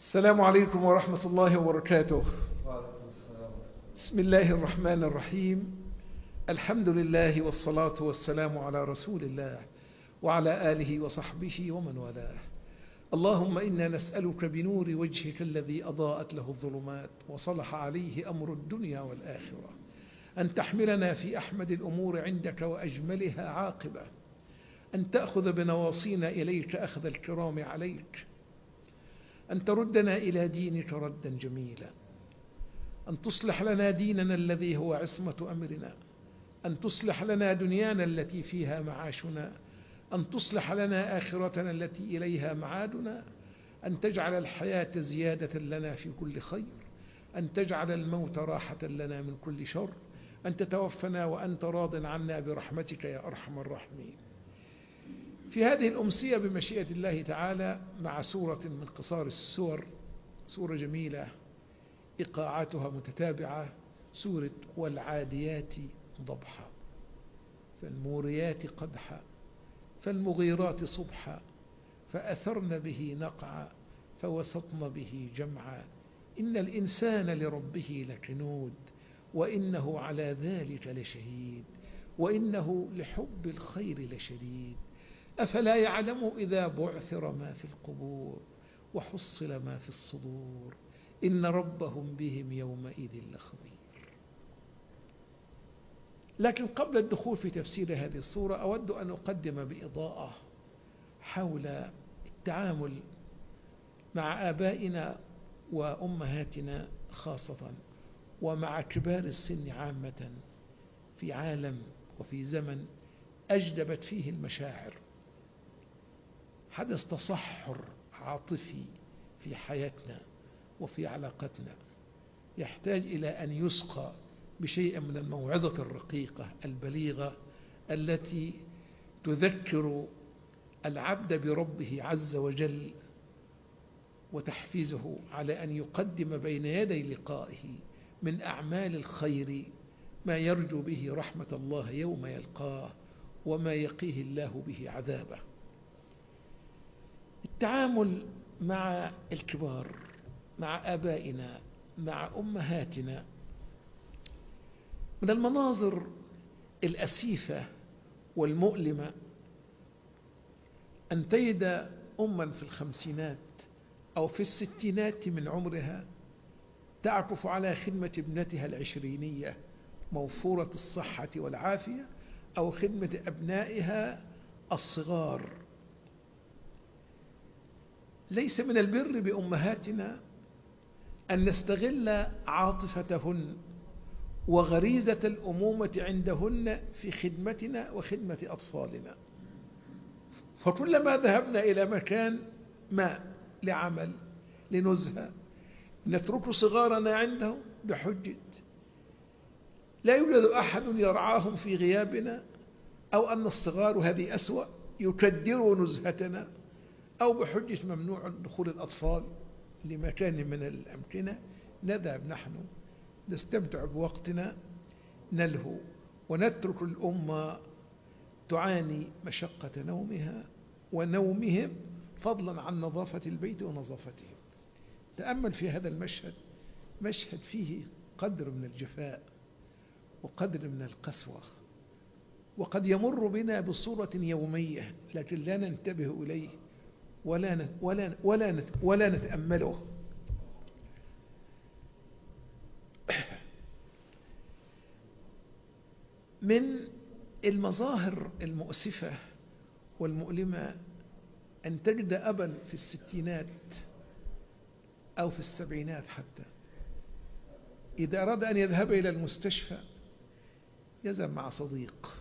السلام عليكم ورحمة الله وبركاته. بسم الله الرحمن الرحيم. الحمد لله والصلاة والسلام على رسول الله وعلى آله وصحبه ومن والاه. اللهم إنا نسألك بنور وجهك الذي أضاءت له الظلمات وصلح عليه أمر الدنيا والآخرة أن تحملنا في أحمد الأمور عندك وأجملها عاقبة، أن تأخذ بنواصينا إليك أخذ الكرام عليك، أن تردنا إلى دينك ردا جميلا، أن تصلح لنا ديننا الذي هو عصمة أمرنا، أن تصلح لنا دنيانا التي فيها معاشنا، أن تصلح لنا آخرتنا التي إليها معادنا، أن تجعل الحياة زيادة لنا في كل خير، أن تجعل الموت راحة لنا من كل شر، أن تتوفنا وأنت راض عنا برحمتك يا أرحم الراحمين. في هذه الأمسية بمشيئة الله تعالى مع سورة من قصار السور، سورة جميلة إيقاعاتها متتابعة، سورة والعاديات ضبحا فالموريات قدحا فالمغيرات صبحا فأثرن به نقعا فوسطن به جمعا إن الإنسان لربه لكنود وإنه على ذلك لشهيد وإنه لحب الخير لشديد أفلا يعلم إذا بعثر ما في القبور وحصل ما في الصدور إن ربهم بهم يومئذ لخبير. لكن قبل الدخول في تفسير هذه السورة أود أن أقدم بإضاءة حول التعامل مع آبائنا وأمهاتنا خاصة ومع كبار السن عامة في عالم وفي زمن أجدبت فيه المشاعر. حدث تصحر عاطفي في حياتنا وفي علاقتنا يحتاج إلى أن يسقى بشيء من الموعظة الرقيقة البليغة التي تذكر العبد بربه عز وجل وتحفيزه على أن يقدم بين يدي لقائه من أعمال الخير ما يرجو به رحمة الله يوم يلقاه وما يقيه الله به عذابه. التعامل مع الكبار، مع آبائنا، مع أمهاتنا، من المناظر الأسيفة والمؤلمة أن تجد أما في الخمسينات أو في الستينات من عمرها تعكف على خدمة ابنتها العشرينية موفورة الصحة والعافية أو خدمة أبنائها الصغار. ليس من البر بأمهاتنا أن نستغل عاطفتهن وغريزة الأمومة عندهن في خدمتنا وخدمة أطفالنا. فكلما ذهبنا إلى مكان ما لعمل لنزهة نترك صغارنا عنده بحجة لا يوجد أحد يرعاهم في غيابنا، أو أن الصغار هذه أسوأ يكدروا نزهتنا، أو بحجة ممنوع دخول الأطفال لمكان من الأمكنة. نذهب نحن نستمتع بوقتنا نلهو ونترك الأمة تعاني مشقة نومها ونومهم فضلا عن نظافة البيت ونظافتهم. تأمل في هذا المشهد، مشهد فيه قدر من الجفاء وقدر من القسوة، وقد يمر بنا بصورة يومية لكن لا ننتبه إليه ولا نتأمله. من المظاهر المؤسفة والمؤلمة أن تجد أبا في الستينات أو في السبعينات حتى إذا أراد أن يذهب إلى المستشفى يذهب مع صديق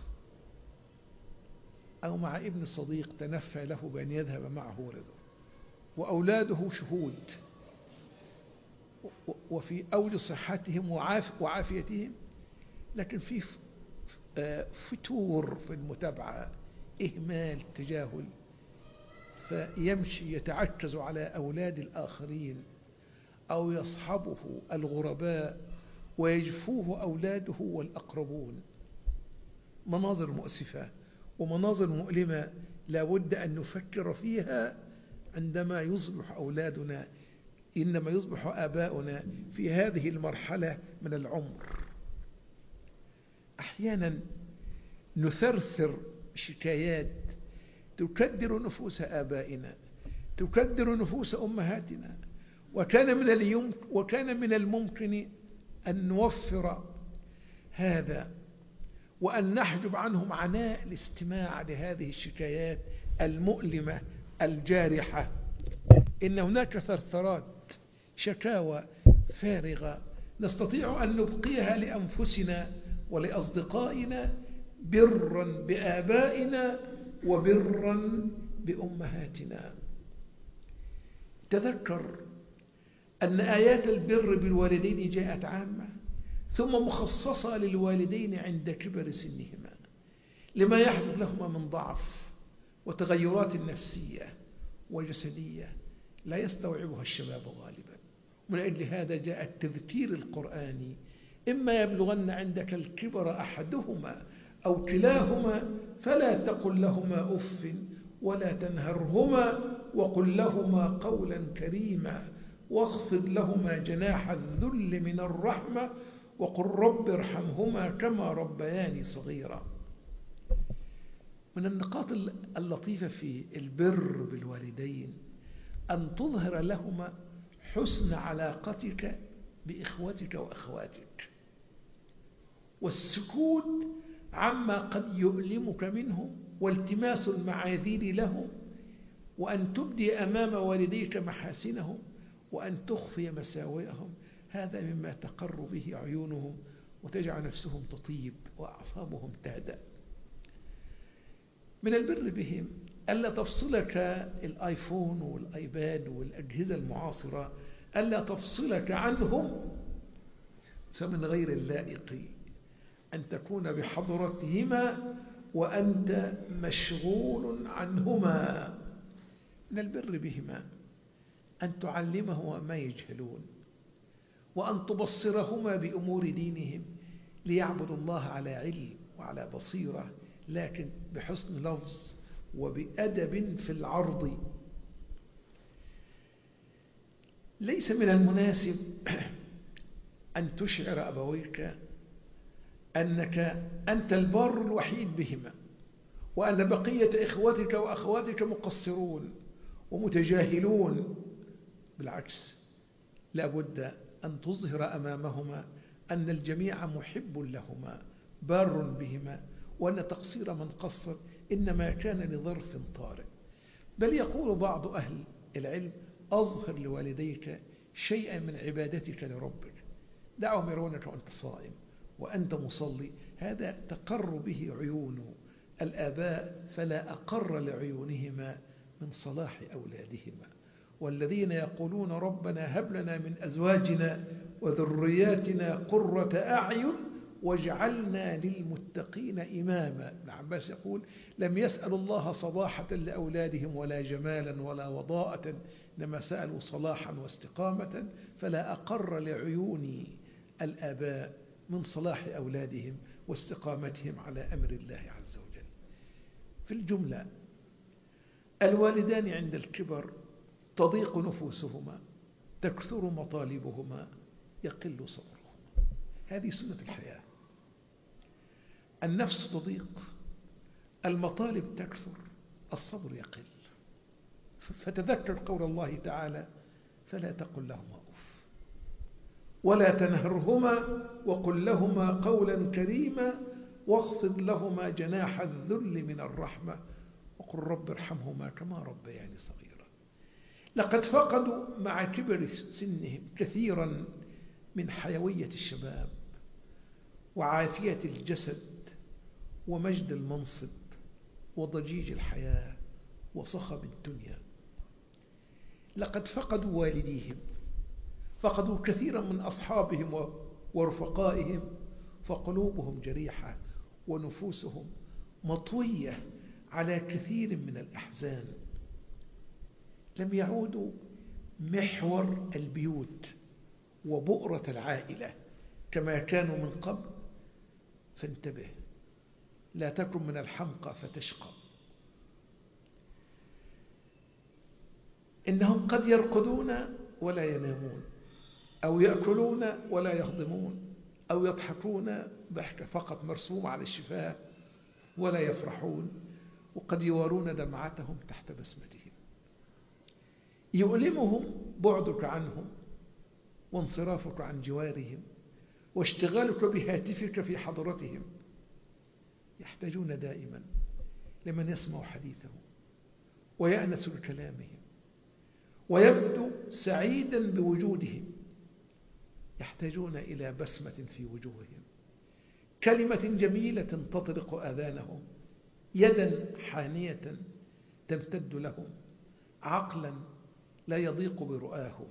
أو مع ابن صديق تنفى له بأن يذهب معه ولده، وأولاده شهود وفي أوج صحتهم وعافيتهم، لكن في فتور في المتابعة، إهمال، تجاهل، فيمشي يتعكز على أولاد الآخرين أو يصحبه الغرباء ويجفوه أولاده والأقربون. مناظر مؤسفة ومناظر مؤلمة لا بد أن نفكر فيها عندما يصبح أولادنا إنما يصبح آباؤنا في هذه المرحلة من العمر أحيانا نثرثر شكايات تكدر نفوس آبائنا، تكدر نفوس أمهاتنا، وكان من الممكن أن نوفر هذا وأن نحجب عنهم عناء الاستماع لهذه الشكايات المؤلمة الجارحة. إن هناك ثرثرات شكاوى فارغة نستطيع أن نبقيها لأنفسنا ولأصدقائنا برا بآبائنا وبرا بأمهاتنا. تذكر أن آيات البر بالوالدين جاءت عامة ثم مخصصة للوالدين عند كبر سنهما لما يحدث لهما من ضعف وتغيرات نفسية وجسدية لا يستوعبها الشباب غالبا. من أجل هذا جاء التذكير القرآني: إما يبلغن عندك الكبر أحدهما أو كلاهما فلا تقل لهما أف ولا تنهرهما وقل لهما قولا كريما واخفض لهما جناح الذل من الرحمة وقل رب ارحمهما كما ربياني صغيرا. من النقاط اللطيفة في البر بالوالدين أن تظهر لهما حسن علاقتك بإخوتك وأخواتك والسكوت عما قد يؤلمك منهم والتماس المعاذير لهم، وأن تبدي أمام والديك محاسنهم وأن تخفي مساوئهم. هذا مما تقر به عيونهم وتجعل نفسهم تطيب وأعصابهم تهدأ. من البر بهم ألا تفصلك الآيفون والآيباد والأجهزة المعاصرة، ألا تفصلك عنهم، فمن غير اللائق أن تكون بحضرتهما وأنت مشغول عنهما. من البر بهما أن تعلمهما ما يجهلون وأن تبصرهما بأمور دينهم ليعبدوا الله على علم وعلى بصيرة، لكن بحسن لفظ وبأدب في العرض. ليس من المناسب أن تشعر أبويك أنك أنت البار الوحيد بهما وأن بقية إخوتك وأخواتك مقصرون ومتجاهلون. بالعكس، لا بد أن تظهر أمامهما أن الجميع محب لهما بار بهما، وأن تقصير من قصر إنما كان لظرف طارئ. بل يقول بعض أهل العلم: أظهر لوالديك شيئا من عبادتك لربك، دعهم يرونك وأنت صائم وأنت مصلي، هذا تقر به عيون الآباء فلا أقر لعيونهما من صلاح أولادهما. والذين يقولون ربنا هب لنا من أزواجنا وذرياتنا قرة أعين واجعلنا للمتقين إماما. ابن عباس يقول: لم يسألوا الله صلاحة لأولادهم ولا جمالا ولا وضاءة، إنما سألوا صلاحا واستقامة، فلا أقر لعيون الآباء من صلاح أولادهم واستقامتهم على أمر الله عز وجل. في الجملة، الوالدان عند الكبر تضيق نفوسهما، تكثر مطالبهما، يقل صبرهما. هذه سنة الحياة. النفس تضيق، المطالب تكثر، الصبر يقل. فتذكر قول الله تعالى: فلا تقل لهما أف ولا تنهرهما وقل لهما قولا كريما واخفض لهما جناح الذل من الرحمة وقل رب ارحمهما كما ربياني صغيرا. لقد فقدوا مع كبر سنهم كثيرا من حيوية الشباب وعافية الجسد ومجد المنصب وضجيج الحياة وصخب الدنيا. لقد فقدوا والديهم، فقدوا كثيرا من أصحابهم ورفقائهم، فقلوبهم جريحة ونفوسهم مطوية على كثير من الأحزان. لم يعودوا محور البيوت وبؤرة العائلة كما كانوا من قبل. فانتبه، لا تكن من الحمقى فتشقى. إنهم قد يرقدون ولا ينامون، أو يأكلون ولا يهضمون، أو يضحكون ضحكة فقط مرسومة على الشفاه ولا يفرحون، وقد يوارون دمعتهم تحت بسمتهم. يؤلمهم بعدك عنهم وانصرافك عن جوارهم واشتغالك بهاتفك في حضرتهم. يحتاجون دائما لمن يسمع حديثهم ويأنس بكلامهم ويبدو سعيدا بوجودهم. يحتاجون إلى بسمة في وجوههم، كلمة جميلة تطرق آذانهم، يدا حانية تمتد لهم، عقلا لا يضيق برؤاهم.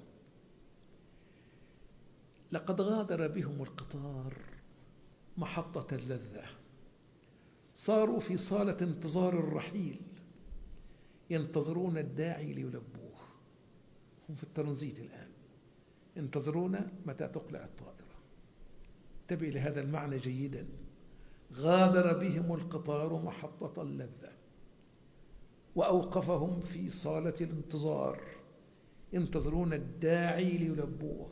لقد غادر بهم القطار محطة اللذة، صاروا في صالة انتظار الرحيل ينتظرون الداعي ليلبوه. هم في الترانزيت الآن، ينتظرون متى تقلع الطائرة. انتبه لهذا المعنى جيدا. غادر بهم القطار محطة اللذة وأوقفهم في صالة الانتظار ينتظرون الداعي ليلبوه.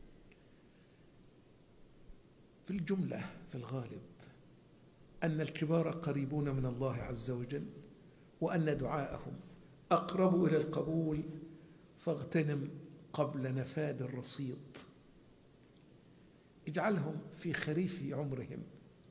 في الجملة في الغالب أن الكبار قريبون من الله عز وجل، وأن دعاءهم أقرب إلى القبول، فاغتنم قبل نفاد الرصيد. اجعلهم في خريف عمرهم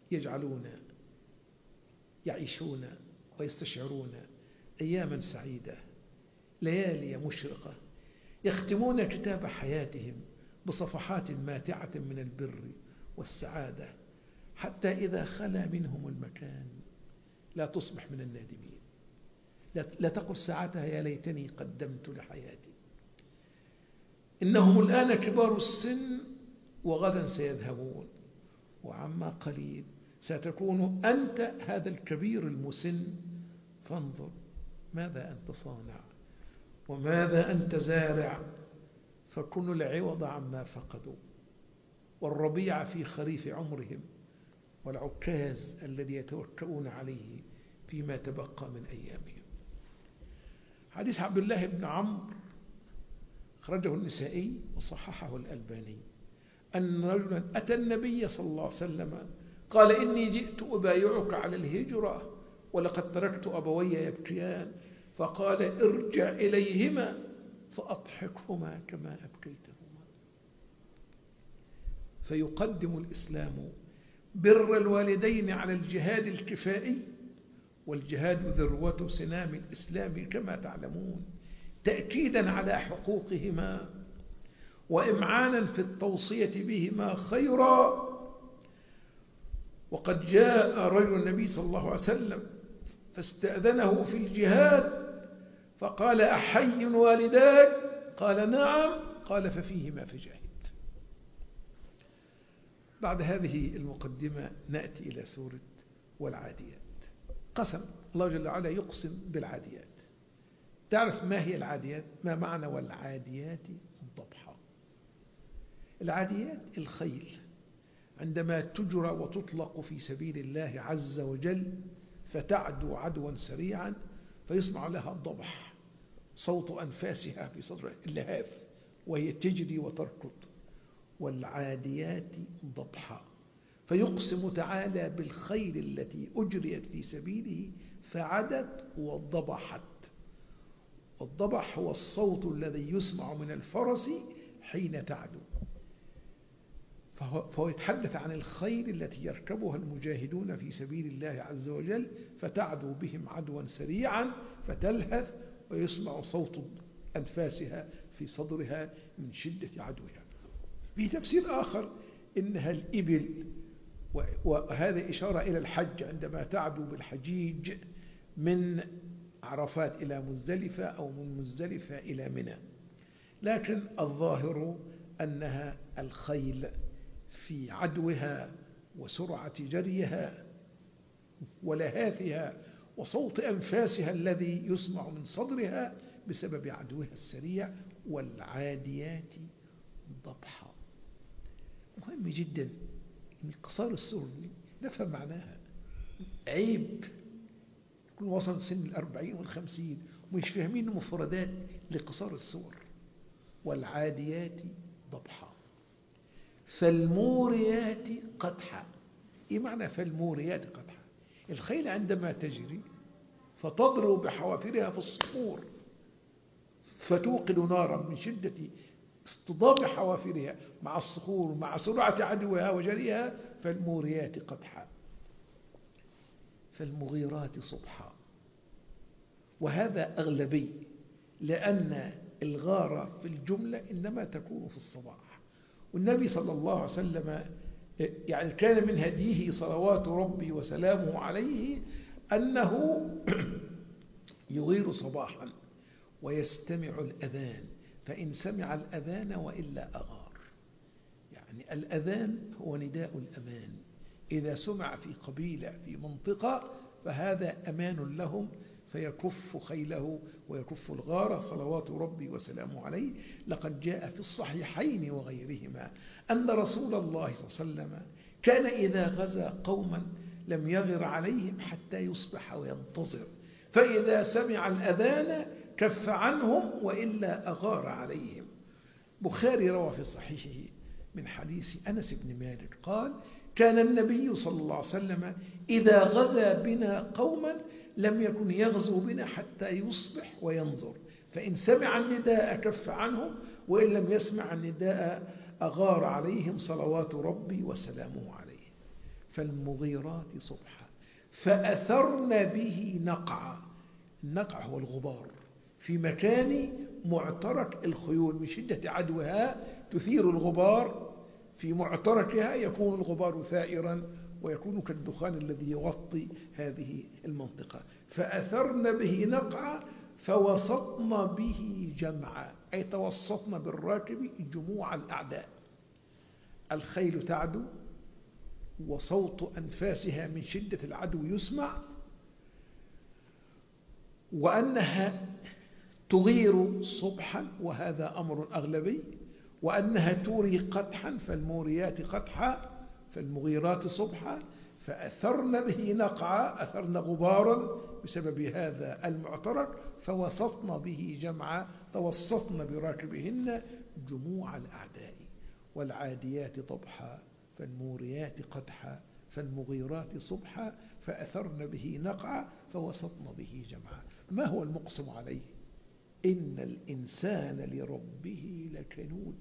يعيشون ويستشعرون أياما سعيدة، ليالي مشرقة، يختمون كتاب حياتهم بصفحات ماتعة من البر والسعادة، حتى إذا خلا منهم المكان لا تصبح من النادمين، لا تقل ساعتها يا ليتني قدمت لحياتي. إنهم الآن كبار السن وغدا سيذهبون، وعما قليل ستكون أنت هذا الكبير المسن. فانظر ماذا أنت صانع وماذا أنت زارع، فكن العوض عما فقدوا، والربيع في خريف عمرهم، والعكاز الذي يتوكؤون عليه فيما تبقى من أيامهم. حديث عبد الله بن عمرو أخرجه النسائي وصححه الألباني أن رجلا أتى النبي صلى الله عليه وسلم قال: إني جئت أبايعك على الهجرة ولقد تركت أبوي يبكيان. فقال: ارجع إليهما فأضحكهما كما أبكيتهما. فيقدم الإسلام بر الوالدين على الجهاد الكفائي، والجهاد ذروة سنام الإسلام كما تعلمون، تأكيدا على حقوقهما وإمعانا في التوصية بهما خيرا. وقد جاء رجل النبي صلى الله عليه وسلم فاستأذنه في الجهاد فقال: أحي والداك؟ قال: نعم. قال: ففيهما فجاهد. بعد هذه المقدمة نأتي إلى سورة والعاديات. قسم الله جل وعلا يقسم بالعاديات. تعرف ما هي العاديات؟ ما معنى والعاديات ضبحا؟ العاديات الخيل عندما تجرى وتطلق في سبيل الله عز وجل فتعدو عدوا سريعا فيسمع لها الضبح، صوت أنفاسها في صدر اللهاف وهي تجري وتركض. والعاديات ضبحا، فيقسم تعالى بالخيل التي أجريت في سبيله فعدت وضبحت. والضبح هو الصوت الذي يسمع من الفرس حين تعدو. فهو يتحدث عن الخيل التي يركبها المجاهدون في سبيل الله عز وجل فتعدو بهم عدوا سريعا فتلهث ويسمع صوت أنفاسها في صدرها من شدة عدوها. في تفسير آخر إنها الإبل، وهذا إشارة إلى الحج عندما تعدو بالحجيج من عرفات إلى مزدلفة أو من مزدلفة إلى منى. لكن الظاهر أنها الخيل في عدوها وسرعة جريها ولهاثها وصوت أنفاسها الذي يسمع من صدرها بسبب عدوها السريع. والعاديات ضبحا. مهم جدا أن قصار السور نفهم معناها. عيب يكون وصل سن 40 و50 ومش فاهمين مفردات لقصار السور. والعاديات ضبحا فالموريات قدحا. إيه معنى فالموريات قدحا؟ الخيل عندما تجري فتضرب بحوافرها في الصخور فتوقد نارا من شدة اصطدام حوافرها مع الصخور مع سرعة عدوها وجريها، فالموريات قدحا فالمغيرات صبحا. وهذا أغلبي، لأن الغارة في الجملة إنما تكون في الصباح. والنبي صلى الله عليه وسلم يعني كان من هديه صلوات ربي وسلامه عليه أنه يغير صباحا ويستمع الأذان، فإن سمع الأذان وإلا أغار. يعني الأذان هو نداء الأمان، إذا سمع في قبيلة في منطقة فهذا أمان لهم، فيكف خيله ويكف الغارة صلوات ربي وسلامه عليه. لقد جاء في الصحيحين وغيرهما أن رسول الله صلى الله عليه وسلم كان إذا غزا قوما لم يغر عليهم حتى يصبح وينتظر، فإذا سمع الأذان كف عنهم وإلا أغار عليهم. بخاري روى في صحيحه من حديث أنس بن مالك قال: كان النبي صلى الله عليه وسلم إذا غزا بنا قوما لم يكن يغزو بنا حتى يصبح وينظر، فإن سمع النداء كف عنهم وإن لم يسمع النداء أغار عليهم صلوات ربي وسلامه عليه. فالمغيرات صبحا فأثرن به نقعا. النقع هو الغبار في مكان معترك الخيول، من شدة عدوها تثير الغبار في معتركها، يكون الغبار ثائرا ويكون كالدخان الذي يغطي هذه المنطقة. فأثرن به نقعا فوسطن به جمعا، أي توسطن بالراكب جموع الأعداء. الخيل تعدو وصوت أنفاسها من شدة العدو يسمع، وأنها تغير صبحا وهذا أمر أغلبي، وأنها توري قدحا فالموريات قدحا فالمغيرات صبحا. فأثرن به نقعا، أثرن غبارا بسبب هذا المعترك، فوسطن به جمعا، توسطن براكبهن جموع الأعداء. والعاديات ضبحا فالموريات قدحا فالمغيرات صبحا فأثرن به نقعا فوسطن به جمعا. ما هو المقسم عليه؟ إن الإنسان لربه لكنود.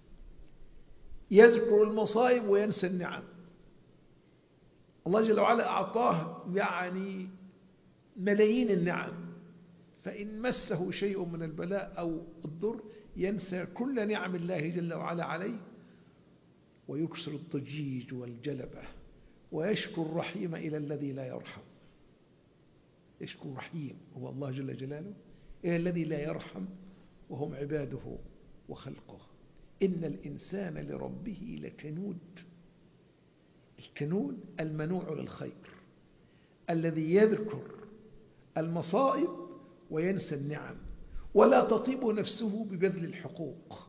يذكر المصائب وينسى النعم. الله جل وعلا أعطاه يعني ملايين النعم، فإن مسه شيء من البلاء أو الضر ينسى كل نعم الله جل وعلا عليه ويكسر الضجيج والجلبة، ويشكو الرحيم إلى الذي لا يرحم. يشكو الرحيم هو الله جل جلاله إلى الذي لا يرحم وهم عباده وخلقه. إن الإنسان لربه لكنود. الكنود المنوع للخير، الذي يذكر المصائب وينسى النعم، ولا تطيب نفسه ببذل الحقوق.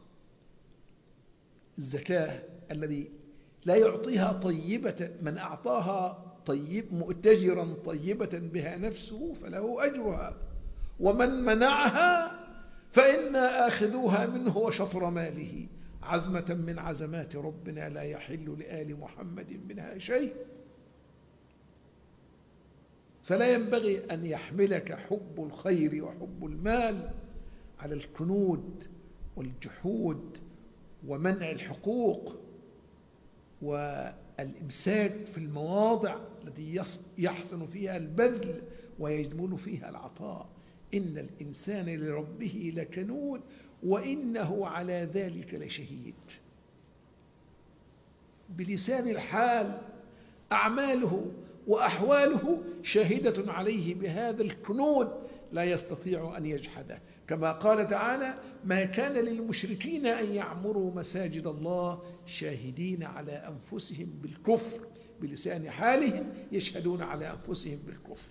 الزكاة الذي لا يعطيها طيبة، من أعطاها طيب مؤتجرا طيبة بها نفسه فله أجرها، ومن منعها فإنا آخذوها منه وشطر ماله، عزمة من عزمات ربنا لا يحل لآل محمد منها شيء. فلا ينبغي أن يحملك حب الخير وحب المال على الكنود والجحود ومنع الحقوق والإمساك في المواضع التي يحسن فيها البذل ويجمل فيها العطاء. إن الإنسان لربه لكنود وإنه على ذلك لشهيد. بلسان الحال أعماله وأحواله شاهدة عليه بهذا الكنود، لا يستطيع أن يجحده، كما قال تعالى: ما كان للمشركين أن يعمروا مساجد الله شاهدين على أنفسهم بالكفر. بلسان حالهم يشهدون على أنفسهم بالكفر.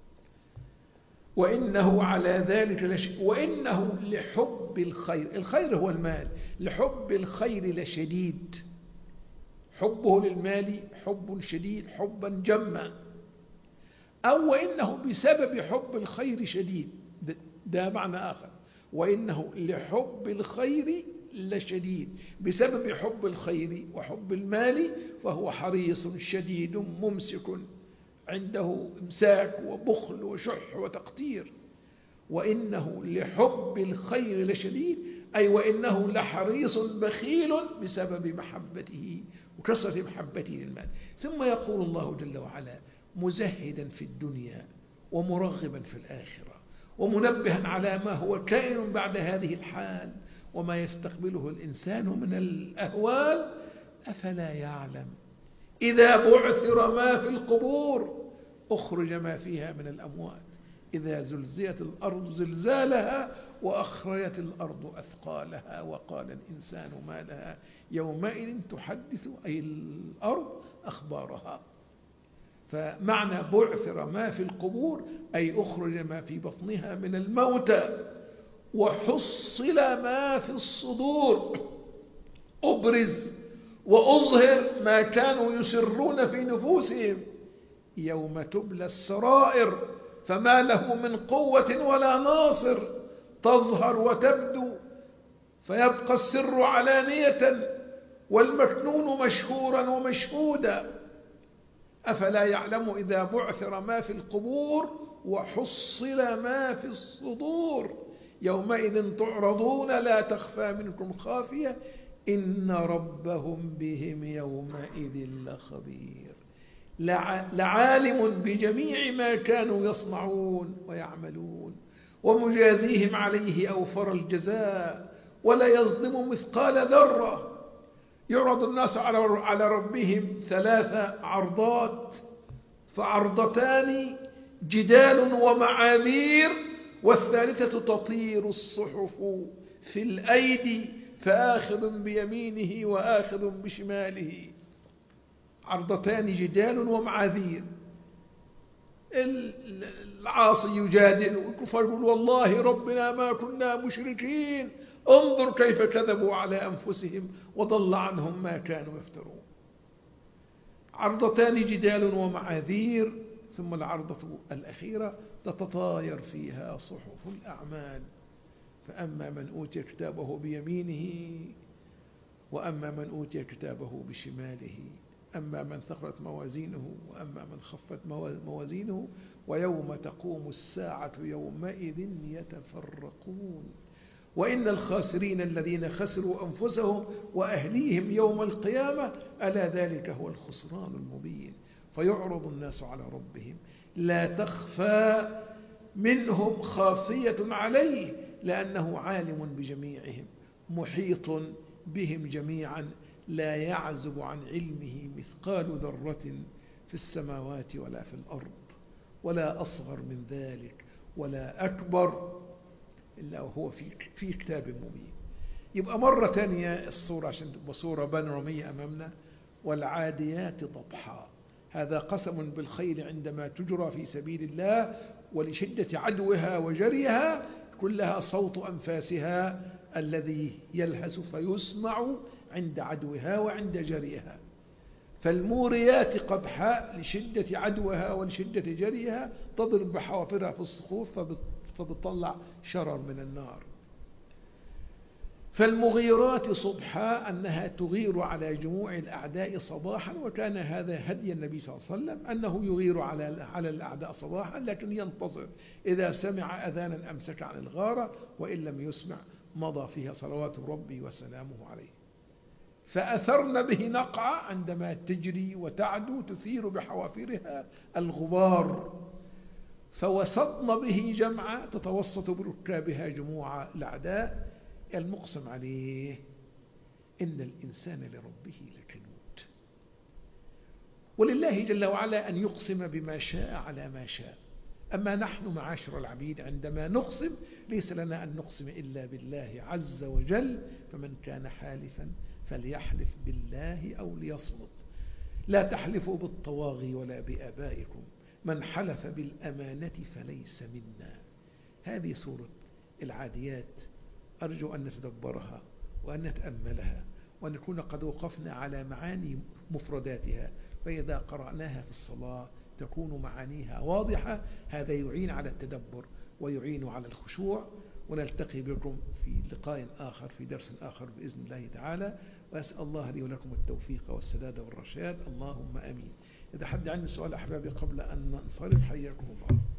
وإنه على ذلك وإنه لحب الخير، الخير هو المال، لحب الخير لشديد. حبه للمال حب شديد، حبا جما. أو وإنه بسبب حب الخير شديد، ده معنى آخر. وإنه لحب الخير لشديد. بسبب حب الخير وحب المال فهو حريص شديد ممسك، عنده إمساك وبخل وشح وتقتير. وإنه لحب الخير لشديد، أي وإنه لحريص بخيل بسبب محبته وكثرة محبته للمال. ثم يقول الله جل وعلا مزهدا في الدنيا ومرغبا في الآخرة، ومنبها على ما هو كائن بعد هذه الحال وما يستقبله الإنسان من الأهوال: أفلا يعلم إذا بعثر ما في القبور أخرج ما فيها من الأموات، إذا زلزلت الأرض زلزالها وأخرجت الأرض أثقالها وقال الإنسان ما لها يومئذ تحدث أي الأرض أخبارها. فمعنى بعثر ما في القبور أي أخرج ما في بطنها من الموتى، وحصل ما في الصدور، أبرز وأظهر ما كانوا يسرون في نفوسهم. يوم تبلى السرائر فما له من قوة ولا ناصر، تظهر وتبدو فيبقى السر علانية والمكنون مشهورا ومشهودا. أفلا يعلم إذا بعثر ما في القبور وحصل ما في الصدور يومئذ تعرضون لا تخفى منكم خافية إن ربهم بهم يومئذ لخبير. لعالم بجميع ما كانوا يصنعون ويعملون ومجازيهم عليه أوفر الجزاء ولا يظلم مثقال ذرة. يعرض الناس على ربهم 3 عرضات، فعرضتان جدال ومعاذير، والثالثة تطير الصحف في الأيدي فآخذ بيمينه وآخذ بشماله. عرضتان جدال ومعاذير، العاصي يجادل والكفار يقول والله ربنا ما كنا مشركين، انظر كيف كذبوا على أنفسهم وضل عنهم ما كانوا يفترون. عرضتان جدال ومعاذير، ثم العرضة الأخيرة تتطاير فيها صحف الأعمال، فأما من أوتي كتابه بيمينه وأما من أوتي كتابه بشماله، أما من ثقلت موازينه وأما من خفت موازينه ويوم تقوم الساعة يومئذ يتفرقون. وإن الخاسرين الذين خسروا أنفسهم وأهليهم يوم القيامة ألا ذلك هو الخسران المبين. فيعرض الناس على ربهم لا تخفى منهم خافية عليه لأنه عالم بجميعهم محيط بهم جميعا لا يعزب عن علمه مثقال ذرة في السماوات ولا في الأرض ولا أصغر من ذلك ولا أكبر إلا هو في كتاب مبين. يبقى مرة تانية الصورة عشان تبقى صورة بانورامية أمامنا: والعاديات ضبحا. هذا قسم بالخير عندما تجرى في سبيل الله ولشدة عدوها وجريها كلها صوت أنفاسها الذي يلهس فيسمع عند عدوها وعند جريها. فالموريات قدحا لشدة عدوها ولشدة جريها تضرب بحوافرها في الصخور فبتطلع شرر من النار. فالمغيرات صبحا أنها تغير على جموع الأعداء صباحا، وكان هذا هدي النبي صلى الله عليه وسلم أنه يغير على الأعداء صباحا، لكن ينتظر إذا سمع أذانا أمسك عن الغارة وإن لم يسمع مضى فيها صلوات ربي وسلامه عليه. فأثرن به نقعا عندما تجري وتعدو تثير بحوافرها الغبار، فوسطن به جمعا تتوسط بركابها جموع الأعداء المقسم عليه إن الإنسان لربه لكنود. ولله جل وعلا أن يقسم بما شاء على ما شاء. أما نحن معاشر العبيد عندما نقسم ليس لنا أن نقسم إلا بالله عز وجل، فمن كان حالفا فليحلف بالله أو ليصمت. لا تحلفوا بالطواغي ولا بآبائكم، من حلف بالأمانة فليس منا. هذه سورة العاديات، أرجو أن نتدبرها وأن نتأملها وأن نكون قد وقفنا على معاني مفرداتها، فإذا قرأناها في الصلاة تكون معانيها واضحة. هذا يعين على التدبر ويعين على الخشوع ونلتقي بكم في لقاء آخر في درس آخر بإذن الله تعالى. وأسأل الله لي ولكم التوفيق والسداد والرشاد، اللهم أمين. إذا حد عنده سؤال أحبابي قبل أن ننصرف حياكم الله.